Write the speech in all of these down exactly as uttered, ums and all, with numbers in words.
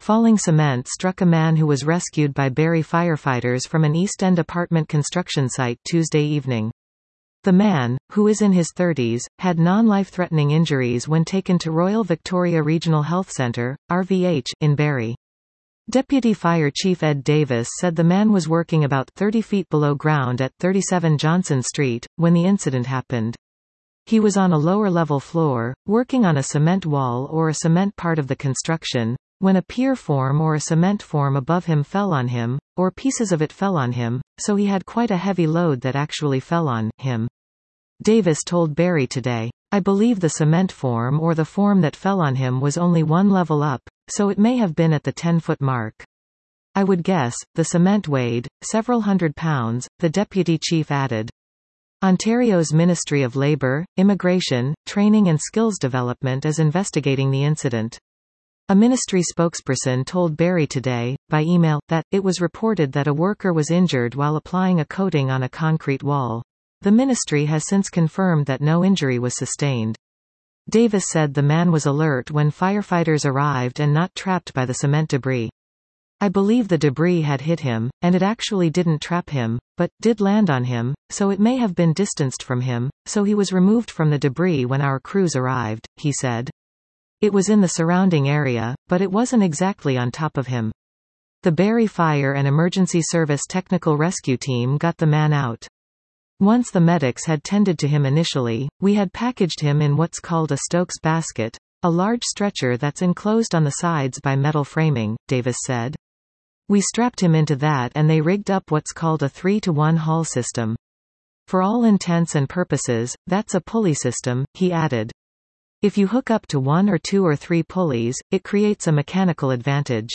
Falling cement struck a man who was rescued by Barrie firefighters from an East End apartment construction site Tuesday evening. The man, who is in his thirties, had non-life-threatening injuries when taken to Royal Victoria Regional Health Centre, R V H, in Barrie. Deputy Fire Chief Ed Davis said the man was working about thirty feet below ground at thirty-seven Johnson Street, when the incident happened. He was on a lower-level floor, working on a cement wall or a cement part of the construction, when a pier form or a cement form above him fell on him, or pieces of it fell on him, so he had quite a heavy load that actually fell on him. Davis told Barrie Today, "I believe the cement form or the form that fell on him was only one level up, so it may have been at the ten-foot mark. I would guess, the cement weighed several hundred pounds," the deputy chief added. Ontario's Ministry of Labour, Immigration, Training and Skills Development is investigating the incident. A ministry spokesperson told Barrie Today, by email, that, it was reported that a worker was injured while applying a coating on a concrete wall. The ministry has since confirmed that no injury was sustained. Davis said the man was alert when firefighters arrived and not trapped by the cement debris. "I believe the debris had hit him, and it actually didn't trap him, but did land on him, so it may have been distanced from him, so he was removed from the debris when our crews arrived," he said. "It was in the surrounding area, but it wasn't exactly on top of him." The Barrie Fire and Emergency Service Technical Rescue Team got the man out. Once the medics had tended to him initially, we had packaged him in what's called a Stokes basket, a large stretcher that's enclosed on the sides by metal framing, Davis said. "We strapped him into that and they rigged up what's called a three to one haul system. For all intents and purposes, that's a pulley system," he added. "If you hook up to one or two or three pulleys, it creates a mechanical advantage.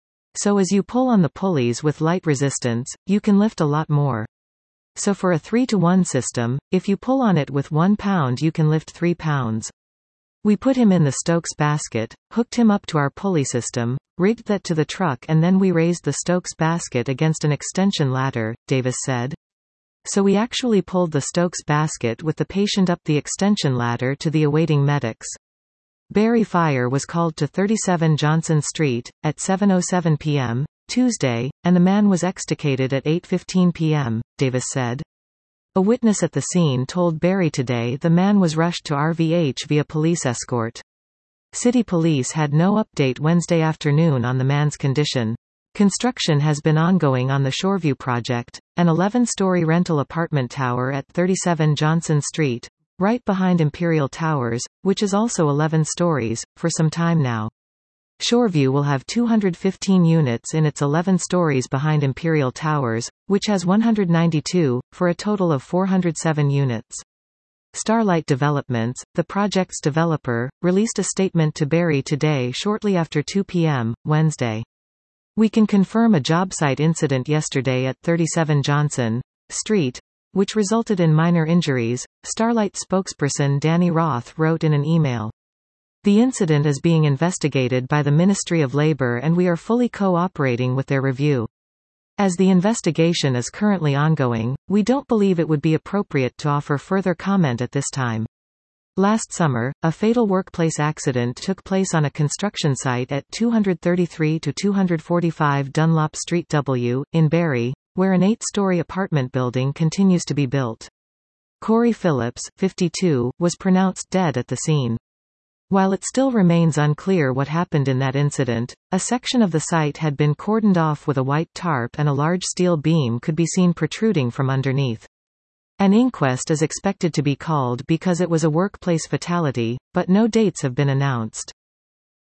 So as you pull on the pulleys with light resistance, you can lift a lot more. So for a three to one system, if you pull on it with one pound you can lift three pounds. We put him in the Stokes basket, hooked him up to our pulley system, rigged that to the truck and then we raised the Stokes basket against an extension ladder," Davis said. "So we actually pulled the Stokes basket with the patient up the extension ladder to the awaiting medics." Barrie Fire was called to thirty-seven Johnson Street, at seven oh seven p m, Tuesday, and the man was extricated at eight fifteen p m, Davis said. A witness at the scene told Barrie Today the man was rushed to R V H via police escort. City Police had no update Wednesday afternoon on the man's condition. Construction has been ongoing on the Shoreview project, an eleven-story rental apartment tower at thirty-seven Johnson Street, right behind Imperial Towers, which is also eleven stories, for some time now. Shoreview will have two hundred fifteen units in its eleven stories behind Imperial Towers, which has one hundred ninety-two, for a total of four hundred seven units. Starlight Developments, the project's developer, released a statement to Barrie Today shortly after two p m, Wednesday. "We can confirm a job site incident yesterday at thirty-seven Johnson Street, which resulted in minor injuries," Starlight spokesperson Danny Roth wrote in an email. "The incident is being investigated by the Ministry of Labour and we are fully cooperating with their review. As the investigation is currently ongoing, we don't believe it would be appropriate to offer further comment at this time." Last summer, a fatal workplace accident took place on a construction site at two thirty-three to two forty-five Dunlop Street W, in Barrie, where an eight-story apartment building continues to be built. Corey Phillips, fifty-two, was pronounced dead at the scene. While it still remains unclear what happened in that incident, a section of the site had been cordoned off with a white tarp and a large steel beam could be seen protruding from underneath. An inquest is expected to be called because it was a workplace fatality, but no dates have been announced.